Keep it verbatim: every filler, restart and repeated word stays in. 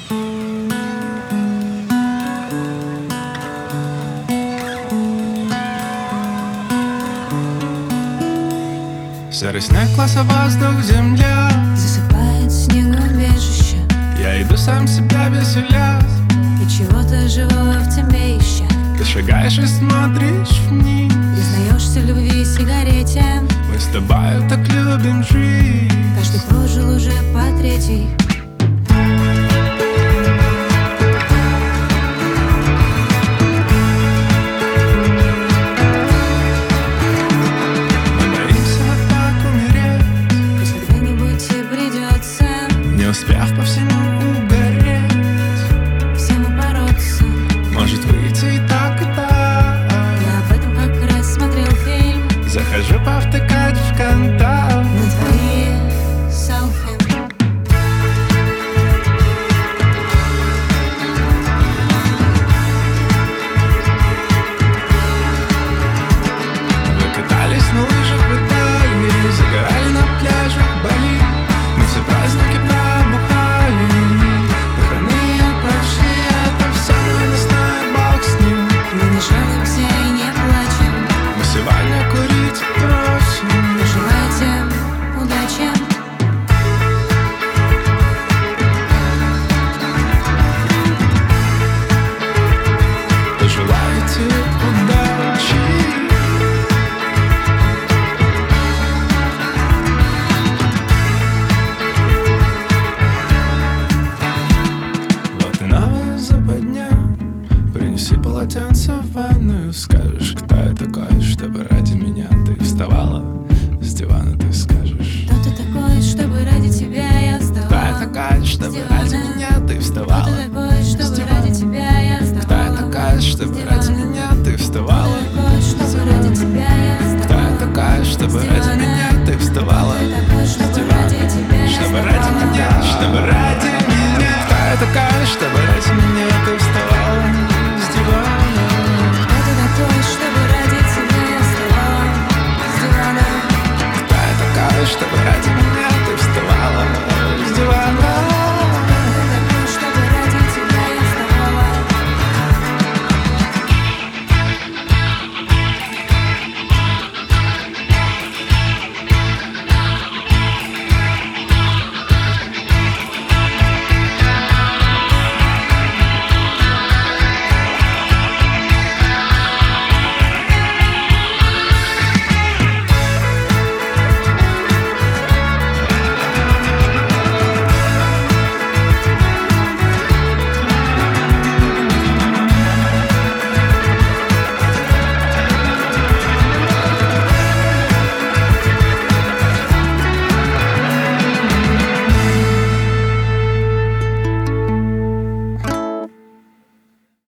Серый снег, класса воздух, земля засыпает снегом убежище. Я иду сам себя веселя, И чего-то живого в тебе ища. ты шагаешь и смотришь вниз. Признаешься в любви сигарете. Мы с тобой так любим жить. Каждый прожил уже по третий. Не успев по всему угореть, всем упороться, может выйти и так, и так. Я об этом как раз смотрел фильм. Захожу повтыкать в контакт на твои селфи. Мы катались на лыжах в Италии, загорали на пляжах Бали. Мы все праздники пробухали, выходные прошли, это все, но не знаю, бог с ним. Мы не жалуемся и не плачем. Мы сегодня курить просим. Желайте удачи. Пожелайте удачи. Вот и новая западня. Принеси полотенце в ванную. Скажешь, кто я такой, чтобы ради меня ты вставала с дивана, ты скажешь. Кто ты такой, чтобы ради тебя я Кто я вставала такая, чтобы